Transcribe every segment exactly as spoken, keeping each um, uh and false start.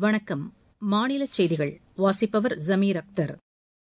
வணக்கம். மாநில செய்திகள் வாசிப்பவர் ஜமீர் அக்தர்.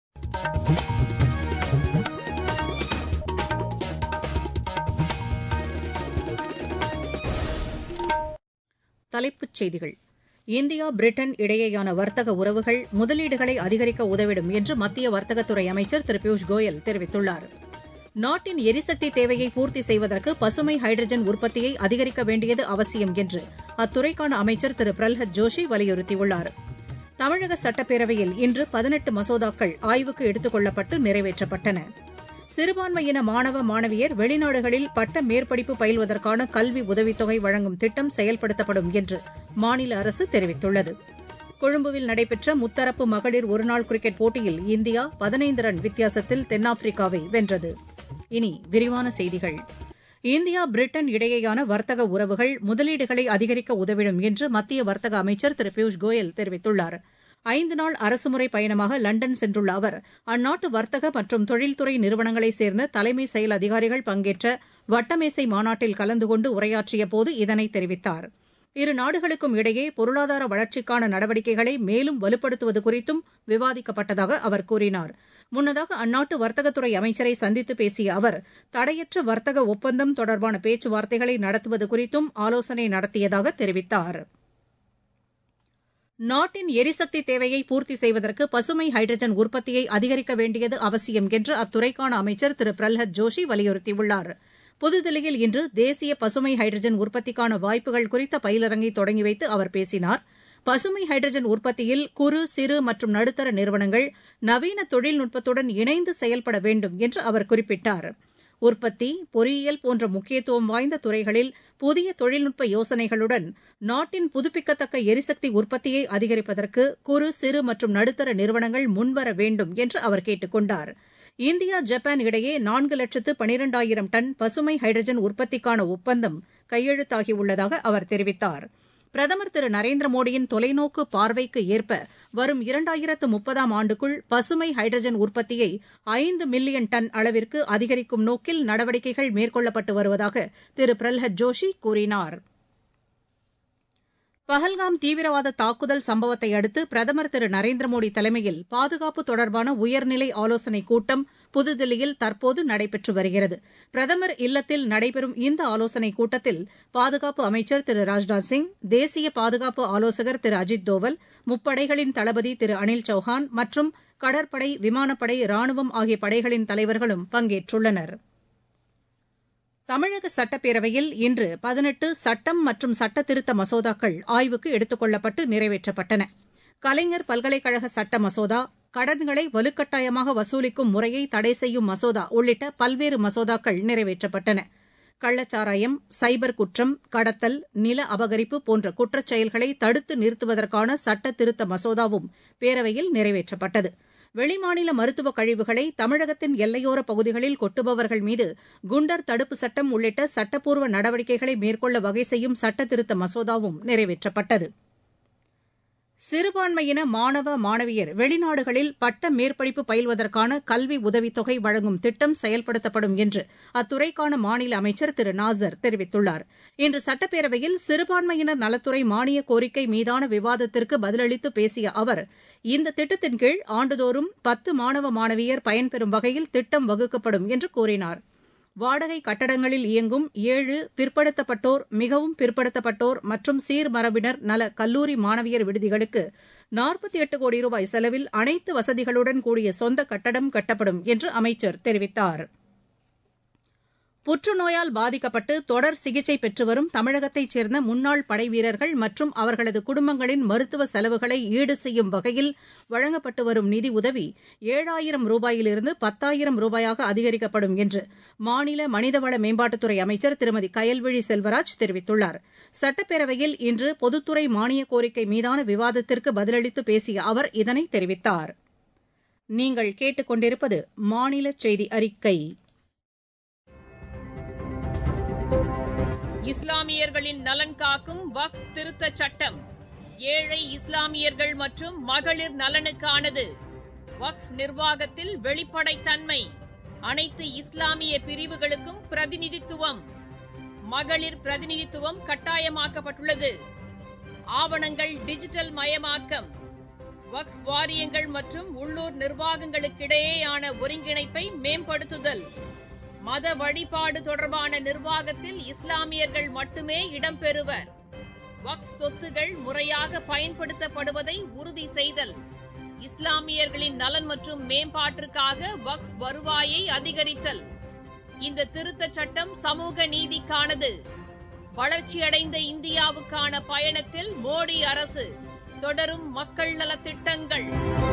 தலைப்புச் செய்திகள். இந்தியா பிரிட்டன் இடையேயான வர்த்தக உறவுகள் முதலீடுகளை அதிகரிக்க உதவிடும் என்று மத்திய வர்த்தகத்துறை அமைச்சர் திரு பியூஷ் கோயல் தெரிவித்துள்ளார். நாட்டின் எரிசக்தி தேவையை பூர்த்தி செய்வதற்கு பசுமை ஹைட்ரஜன் உற்பத்தியை அதிகரிக்க வேண்டியது அவசியம் என்று அத்துறைக்கான அமைச்சர் திரு பிரல்ஹத் ஜோஷி வலியுறுத்தியுள்ளார். தமிழக சட்டப்பேரவையில் இன்று பதினெட்டு மசோதாக்கள் ஆய்வுக்கு எடுத்துக் கொள்ளப்பட்டு நிறைவேற்றப்பட்டன. சிறுபான்மையின மாணவ மாணவியர் வெளிநாடுகளில் பட்ட மேற்படிப்பு பயில்வதற்கான கல்வி உதவித்தொகை வழங்கும் திட்டம் செயல்படுத்தப்படும் என்று மாநில அரசு தெரிவித்துள்ளது. கொழும்புவில் நடைபெற்ற முத்தரப்பு மகளிர் ஒருநாள் கிரிக்கெட் போட்டியில் இந்தியா பதினைந்து ரன் வித்தியாசத்தில் தென்னாப்பிரிக்காவை வென்றது. இனி விரிவான செய்திகள். இந்தியா பிரிட்டன் இடையேயான வர்த்தக உறவுகள் முதலீடுகளை அதிகரிக்க உதவிடும் என்று மத்திய வர்த்தக அமைச்சர் திரு பியூஷ் கோயல் தெரிவித்துள்ளார். ஐந்து நாள் அரசுமுறை பயணமாக லண்டன் சென்றுள்ள அவர் அந்நாட்டு வர்த்தக மற்றும் தொழில்துறை நிறுவனங்களைச் சேர்ந்த தலைமை செயல் அதிகாரிகள் பங்கேற்ற வட்டமேசை மாநாட்டில் கலந்து கொண்டு உரையாற்றியபோது இதனை தெரிவித்தார். இரு நாடுகளுக்கும் இடையே பொருளாதார வளர்ச்சிக்கான நடவடிக்கைகளை மேலும் வலுப்படுத்துவது குறித்தும் விவாதிக்கப்பட்டதாக அவர் கூறினார். முன்னதாக அந்நாட்டு வர்த்தகத்துறை அமைச்சரை சந்தித்து பேசிய அவர் தடையற்ற வர்த்தக ஒப்பந்தம் தொடர்பான பேச்சுவார்த்தைகளை நடத்துவது குறித்தும் ஆலோசனை நடத்தியதாக தெரிவித்தார். நாட்டின் எரிசக்தி தேவையை பூர்த்தி செய்வதற்கு பசுமை ஹைட்ரஜன் உற்பத்தியை அதிகரிக்க வேண்டியது அவசியம் என்று அத்துறைக்கான அமைச்சர் திரு பிரல்ஹத் ஜோஷி வலியுறுத்தியுள்ளார். புதுதில்லியில் இன்று தேசிய பசுமை ஹைட்ரஜன் உற்பத்திக்கான வாய்ப்புகள் குறித்த பயிலரங்கை தொடங்கி வைத்து அவர் பேசினார். பசுமை ஹைட்ரஜன் உற்பத்தியில் குறு சிறு மற்றும் நடுத்தர நிறுவனங்கள் நவீன தொழில்நுட்பத்துடன் இணைந்து செயல்பட வேண்டும் என்று அவர் குறிப்பிட்டார். உற்பத்தி, பொறியியல் போன்ற முக்கியத்துவம் வாய்ந்த துறைகளில் புதிய தொழில்நுட்ப யோசனைகளுடன் நாட்டின் புதுப்பிக்கத்தக்க எரிசக்தி உற்பத்தியை அதிகரிப்பதற்கு குறு சிறு மற்றும் நடுத்தர நிறுவனங்கள் முன்வர வேண்டும் என்று அவர் கேட்டுக் கொண்டார். இந்தியா ஜப்பான் இடையே நான்கு லட்சத்து பனிரெண்டாயிரம் டன் பசுமை ஹைட்ரஜன் உற்பத்திக்கான ஒப்பந்தம் கையெழுத்தாகியுள்ளதாக அவர் தெரிவித்தார். பிரதமர் திரு நரேந்திர மோடியின் தொலைநோக்கு பார்வைக்கு ஏற்ப வரும் இரண்டாயிரத்து முப்பதாம் ஆண்டுக்குள் பசுமை ஹைட்ரஜன் உற்பத்தியை ஐந்து மில்லியன் டன் அளவிற்கு அதிகரிக்கும் நோக்கில் நடவடிக்கைகள் மேற்கொள்ளப்பட்டு வருவதாக திரு பிரல்ஹத் ஜோஷி கூறினார். பஹல்காம் தீவிரவாத தாக்குதல் சம்பவத்தை அடுத்து பிரதமர் திரு நரேந்திர மோடி தலைமையில் பாதுகாப்பு தொடர்பான உயர்நிலை ஆலோசனைக் கூட்டம் புதுதில்லியில் தற்போது நடைபெற்று வருகிறது. பிரதமர் இல்லத்தில் நடைபெறும் இந்த ஆலோசனைக் கூட்டத்தில் பாதுகாப்பு அமைச்சர் திரு ராஜ்நாத் சிங், தேசிய பாதுகாப்பு ஆலோசகர் திரு அஜித் தோவல், முப்படைகளின் தளபதி திரு அனில் சௌஹான் மற்றும் கடற்படை, விமானப்படை, ராணுவம் ஆகிய படைகளின் தலைவர்களும் பங்கேற்றுள்ளனர். தமிழக சட்டப்பேரவையில் இன்று பதினெட்டு சட்டம் மற்றும் சட்டத்திருத்த மசோதாக்கள் ஆய்வுக்கு எடுத்துக் கொள்ளப்பட்டு நிறைவேற்றப்பட்டன. கலைஞர் பல்கலைக்கழக சட்ட மசோதா, கடன்களை வலுக்கட்டாயமாக வசூலிக்கும் முறையை தடை செய்யும் மசோதா உள்ளிட்ட பல்வேறு மசோதாக்கள் நிறைவேற்றப்பட்டன. கள்ளச்சாராயம், சைபர் குற்றம், கடத்தல், நில அபகரிப்பு போன்ற குற்றச் செயல்களை தடுத்து நிறுத்துவதற்கான சட்ட திருத்த மசோதாவும் பேரவையில் நிறைவேற்றப்பட்டது. வெளிமாநில மருத்துவக் கழிவுகளை தமிழகத்தின் எல்லையோர பகுதிகளில் கொட்டுபவர்கள் மீது குண்டர் தடுப்பு சட்டம் உள்ளிட்ட சட்டப்பூர்வ நடவடிக்கைகளை மேற்கொள்ள வகை செய்யும் சட்டத்திருத்த மசோதாவும் நிறைவேற்றப்பட்டது. சிறுபான்மையின மாணவ மாணவியர் வெளிநாடுகளில் பட்ட மேற்படிப்பு பயில்வதற்கான கல்வி உதவித்தொகை வழங்கும் திட்டம் செயல்படுத்தப்படும் என்று அத்துறைக்கான மாநில அமைச்சர் திரு நாசர் தெரிவித்துள்ளார். இன்று சட்டப்பேரவையில் சிறுபான்மையினர் நலத்துறை மானிய கோரிக்கை மீதான விவாதத்திற்கு பதிலளித்து பேசிய அவர் இந்த திட்டத்தின் கீழ் ஆண்டுதோறும் பத்து மாணவ மாணவியர் பயன்பெறும் வகையில் திட்டம் வகுக்கப்படும் என்று கூறினார். வாடகை கட்டடங்களில் இயங்கும் ஏழு பிற்படுத்தப்பட்டோர், மிகவும் பிற்படுத்தப்பட்டோர் மற்றும் சீர்மரபினர் நல கல்லூரி மாணவியர் விடுதிகளுக்கு நாற்பத்தி எட்டு கோடி ரூபாய் செலவில் அனைத்து வசதிகளுடன் கூடிய சொந்த கட்டடம் கட்டப்படும் என்று அமைச்சர் தெரிவித்தார். புற்றுநோயால் பாதிக்கப்பட்டு தொடர் சிகிச்சை பெற்று வரும் தமிழகத்தைச் சேர்ந்த முன்னாள் படைவீரர்கள் மற்றும் அவர்களது குடும்பங்களின் மருத்துவ செலவுகளை ஈடு செய்யும் வகையில் வழங்கப்பட்டு வரும் நிதி உதவி ஏழாயிரம் ரூபாயிலிருந்து பத்தாயிரம் ரூபாயாக அதிகரிக்கப்படும் என்று மாநில மனிதவள மேம்பாட்டுத்துறை அமைச்சர் திருமதி கயல்விழி செல்வராஜ் தெரிவித்துள்ளார். சட்டப்பேரவையில் இன்று பொதுத்துறை மானிய கோரிக்கை மீதான விவாதத்திற்கு பதிலளித்து பேசிய அவர் இதனை தெரிவித்தார். நீங்கள் கேட்டுக் கொண்டிருப்பது மாநில செய்தி அறிக்கை. இஸ்லாமியர்களின் நலன் காக்கும் வக்ஃப் திருத்தச் சட்டம் ஏழை இஸ்லாமியர்கள் மற்றும் மகளிர் நலனுக்கானது. வக்ஃப் நிர்வாகத்தில் வெளிப்படைத்தன்மை, அனைத்து இஸ்லாமிய பிரிவுகளுக்கும் பிரதிநிதித்துவம், மகளிர் பிரதிநிதித்துவம் கட்டாயமாக்கப்பட்டுள்ளது. ஆவணங்கள் டிஜிட்டல் மயமாக்கம், வக்ஃப் வாரியங்கள் மற்றும் உள்ளூர் நிர்வாகங்களுக்கிடையேயான ஒருங்கிணைப்பை மேம்படுத்துதல், மத வழிபாடு தொடர்பான நிர்வாகத்தில் இஸ்லாமியர்கள் மட்டுமே இடம்பெறுவர், வக்ஃப் சொத்துகள் முறையாக பயன்படுத்தப்படுவதை உறுதி செய்தல், இஸ்லாமியர்களின் நலன் மற்றும் மேம்பாட்டிற்காக வக்ஃப் வருவாயை அதிகரித்தல். இந்த திருத்தச் சட்டம் சமூக நீதிக்கானது. வளர்ச்சியடைந்த இந்தியாவுக்கான பயணத்தில் மோடி அரசு தொடரும் மக்கள் நலத் திட்டங்கள்.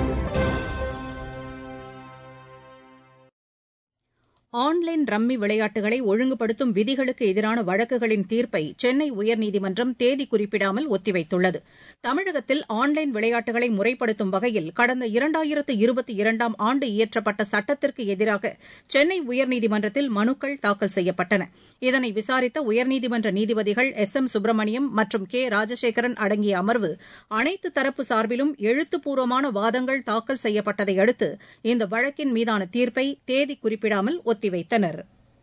ஆன்லைன் ரம்மி விளையாட்டுகளை ஒழுங்குபடுத்தும் விதிகளுக்கு எதிரான வழக்குகளின் தீர்ப்பை சென்னை உயர்நீதிமன்றம் தேதி குறிப்பிடாமல் ஒத்திவைத்துள்ளது. தமிழகத்தில் ஆன்லைன் விளையாட்டுகளை முறைப்படுத்தும் வகையில் கடந்த இரண்டாயிரத்து இருபத்தி இரண்டாம் ஆண்டு இயற்றப்பட்ட சட்டத்திற்கு எதிராக சென்னை உயர்நீதிமன்றத்தில் மனுக்கள் தாக்கல் செய்யப்பட்டன. இதனை விசாரித்த உயர்நீதிமன்ற நீதிபதிகள் எஸ் எம் சுப்பிரமணியம் மற்றும் கே ராஜசேகரன் அடங்கிய அமர்வு அனைத்து தரப்பு சார்பிலும் எழுத்துப்பூர்வமான வாதங்கள் தாக்கல் செய்யப்பட்டதை அடுத்து இந்த வழக்கின் மீதான தீர்ப்பை தேதி குறிப்பிடாமல் ஒத்தி வைத்தனர்.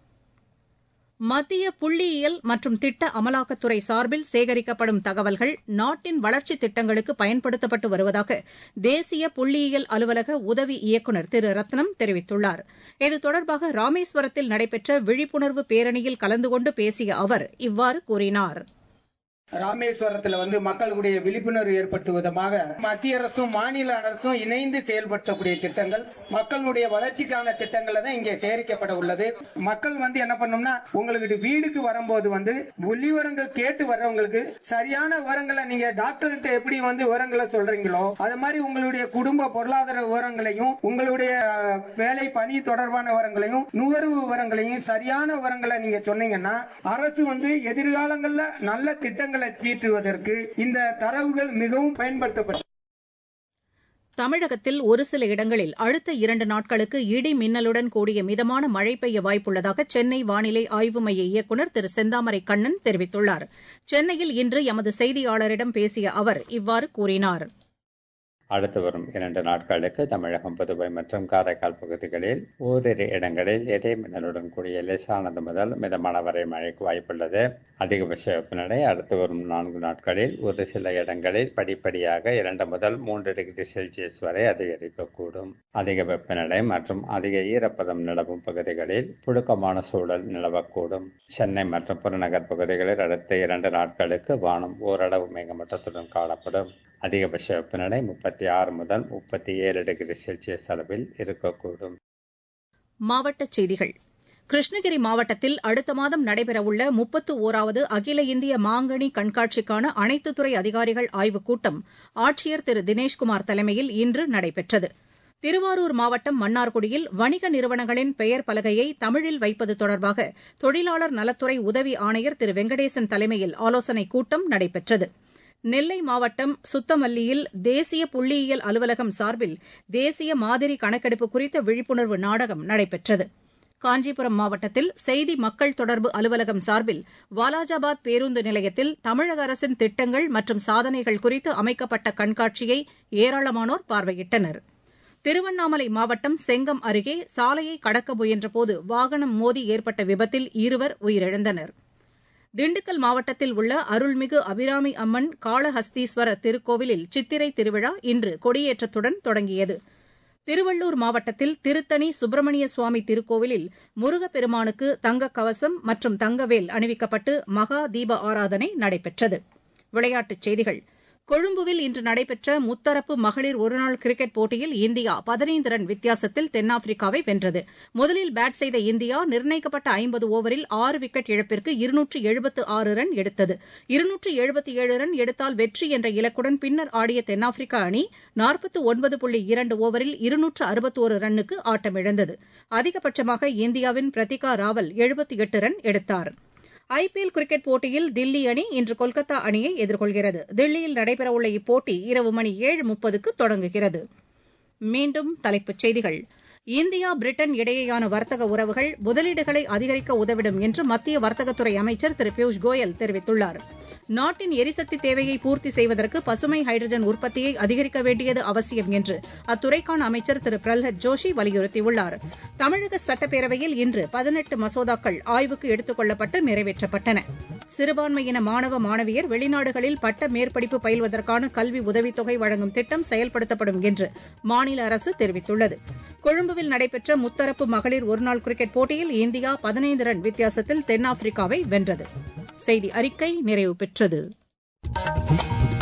மத்திய புள்ளியியல் மற்றும் திட்ட அமலாக்கத்துறை சார்பில் சேகரிக்கப்படும் தகவல்கள் நாட்டின் வளர்ச்சித் திட்டங்களுக்கு பயன்படுத்தப்பட்டு வருவதாக தேசிய புள்ளியியல் அலுவலக உதவி இயக்குநர் திரு ரத்னம் தெரிவித்துள்ளார். இது தொடர்பாக ராமேஸ்வரத்தில் நடைபெற்ற விழிப்புணர்வு பேரணியில் கலந்து கொண்டு பேசிய அவர் இவ்வாறு கூறினார். ராமேஸ்வரத்தில் வந்து மக்களுடைய விழிப்புணர்வு ஏற்படுத்தும் விதமாக மத்திய அரசும் மாநில அரசும் இணைந்து செயல்படுத்தக்கூடிய திட்டங்கள், மக்களுடைய வளர்ச்சிக்கான திட்டங்கள் தான் இங்கே சேகரிக்கப்பட உள்ளது. மக்கள் வந்து என்ன பண்ணணும்னா, உங்களுக்கு வீடுக்கு வரும்போது வந்து விவரங்கள் கேட்டு வர்றவங்களுக்கு சரியான விவரங்களை நீங்க டாக்டர்கிட்ட எப்படி வந்து விவரங்களை சொல்றீங்களோ அது மாதிரி உங்களுடைய குடும்ப பொருளாதார விவரங்களையும் உங்களுடைய வேலை பணி தொடர்பான விவரங்களையும் நுகர்வு விவரங்களையும் சரியான விவரங்களை நீங்க சொன்னீங்கன்னா அரசு வந்து எதிர்காலங்கள்ல நல்ல திட்டங்கள் தீட்டுவதற்கு இந்த தரவுகள் மிகவும் பயன்படுத்தப்படும். தமிழகத்தில் ஒரு சில இடங்களில் அடுத்த இரண்டு நாட்களுக்கு இடி மின்னலுடன் கூடிய மிதமான மழை பெய்ய வாய்ப்புள்ளதாக சென்னை வானிலை ஆய்வு மைய இயக்குநர் திரு செந்தாமரை கண்ணன் தெரிவித்துள்ளார். சென்னையில் இன்று எமது செய்தியாளரிடம் பேசிய அவர் இவ்வாறு கூறினார். அடுத்து வரும் இரண்டு நாட்களுக்கு தமிழகம், புதுவை மற்றும் காரைக்கால் பகுதிகளில் ஓரிரு இடங்களில் இடி மின்னலுடன் கூடிய லேசானது முதல் மிதமான வரை மழைக்கு வாய்ப்புள்ளது. அதிகபட்ச வெப்பநிலை அடுத்து வரும் நான்கு நாட்களில் ஒரு சில இடங்களில் படிப்படியாக இரண்டு முதல் மூன்று டிகிரி செல்சியஸ் வரை அதிகரிக்கக்கூடும். அதிக வெப்பநிலை மற்றும் அதிக ஈரப்பதம் நிலவும் பகுதிகளில் புழுக்கமான சூழல் நிலவக்கூடும். சென்னை மற்றும் புறநகர் பகுதிகளில் அடுத்த இரண்டு நாட்களுக்கு வானம் ஓரளவு மேகமூட்டத்துடன் காணப்படும். அதிகபட்ச வெப்பநிலை முப்பத்தி ஆறு முதல் முப்பத்தி ஏழு டிகிரி செல்சியஸ் அளவில் இருக்கக்கூடும். மாவட்டச் செய்திகள். கிருஷ்ணகிரி மாவட்டத்தில் அடுத்த மாதம் நடைபெறவுள்ள முப்பத்து ஓராவது அகில இந்திய மாங்கனி கண்காட்சிக்கான அனைத்து துறை அதிகாரிகள் ஆய்வுக் கூட்டம் ஆட்சியர் திரு தினேஷ்குமார் தலைமையில் இன்று நடைபெற்றது. திருவாரூர் மாவட்டம் மன்னார்குடியில் வணிக நிறுவனங்களின் பெயர் பலகையை தமிழில் வைப்பது தொடர்பாக தொழிலாளர் நலத்துறை உதவி ஆணையர் திரு வெங்கடேசன் தலைமையில் ஆலோசனைக் கூட்டம் நடைபெற்றது. நெல்லை மாவட்டம் சுத்தமல்லியில் தேசிய புள்ளியியல் அலுவலகம் சார்பில் தேசிய மாதிரி கணக்கெடுப்பு குறித்த விழிப்புணர்வு நாடகம் நடைபெற்றது. காஞ்சிபுரம் மாவட்டத்தில் செய்தி மக்கள் தொடர்பு அலுவலகம் சார்பில் வாலாஜாபாத் பேருந்து நிலையத்தில் தமிழக அரசின் திட்டங்கள் மற்றும் சாதனைகள் குறித்து அமைக்கப்பட்ட கண்காட்சியை ஏராளமானோர் பார்வையிட்டனர். திருவண்ணாமலை மாவட்டம் செங்கம் அருகே சாலையை கடக்க முயன்றபோது வாகனம் மோதி ஏற்பட்ட விபத்தில் இருவர் உயிரிழந்தனர். திண்டுக்கல் மாவட்டத்தில் உள்ள அருள்மிகு அபிராமி அம்மன் காளஹஸ்தீஸ்வரர் திருக்கோவிலில் சித்திரை திருவிழா இன்று கொடியேற்றத்துடன் தொடங்கியது. திருவள்ளூர் மாவட்டத்தில் திருத்தணி சுப்பிரமணிய சுவாமி திருக்கோவிலில் முருகப்பெருமானுக்கு தங்கக் கவசம் மற்றும் தங்கவேல் அணிவிக்கப்பட்டு மகா தீப ஆராதனை நடைபெற்றது. விளையாட்டுச் செய்திகள். கொழும்புவில் இன்று நடைபெற்ற முத்தரப்பு மகளிர் ஒருநாள் கிரிக்கெட் போட்டியில் இந்தியா பதினைந்து ரன் வித்தியாசத்தில் தென்னாப்பிரிக்காவை வென்றது. முதலில் பேட் செய்த இந்தியா நிர்ணயிக்கப்பட்ட ஐம்பது ஓவரில் ஆறு விக்கெட் இழப்பிற்கு இருநூற்று எழுபத்து ஆறு ரன் எடுத்தது. இருநூற்று எழுபத்து ஏழு ரன் எடுத்தால் வெற்றி என்ற இலக்குடன் பின்னர் ஆடிய தென்னாப்பிரிக்க அணி நாற்பத்து ஒன்பது புள்ளி இரண்டு ஓவரில் இருநூற்று அறுபத்தோரு ரன்னுக்கு ஆட்டமிழந்தது. அதிகபட்சமாக இந்தியாவின் பிரத்திகா ராவல் எழுபத்து எட்டு ரன் எடுத்தார். ஐ பி எல் கிரிக்கெட் போட்டியில் தில்லி அணி இன்று கொல்கத்தா அணியை எதிர்கொள்கிறது. தில்லியில் நடைபெறவுள்ள இப்போட்டி இரவு மணி ஏழு முப்பதுக்கு தொடங்குகிறது. மீண்டும் தலைப்புச் செய்திகள். இந்தியா பிரிட்டன் இடையேயான வர்த்தக உறவுகள் முதலீடுகளை அதிகரிக்க உதவிடும் என்று மத்திய வர்த்தகத்துறை அமைச்சர் திரு பியூஷ் கோயல் தெரிவித்துள்ளார். நாட்டின் எரிசக்தி தேவையை பூர்த்தி செய்வதற்கு பசுமை ஹைட்ரஜன் உற்பத்தியை அதிகரிக்க வேண்டியது அவசியம் என்று அத்துறைக்கான அமைச்சர் திரு பிரல்ஹத் ஜோஷி வலியுறுத்தியுள்ளார். தமிழக சட்டப்பேரவையில் இன்று பதினெட்டு மசோதாக்கள் ஆய்வுக்கு எடுத்துக் கொள்ளப்பட்டு நிறைவேற்றப்பட்டன. சிறுபான்மையின மாணவ மாணவியர் வெளிநாடுகளில் பட்ட மேற்படிப்பு பயில்வதற்கான கல்வி உதவித்தொகை வழங்கும் திட்டம் செயல்படுத்தப்படும் என்று மாநில அரசு தெரிவித்துள்ளது. கொழும்புவில் நடைபெற்ற முத்தரப்பு மகளிர் ஒருநாள் கிரிக்கெட் போட்டியில் இந்தியா பதினைந்து ரன் வித்தியாசத்தில் தென்னாப்பிரிக்காவை வென்றது. செய்தி அறிக்கை நிறைவு பெற்றது.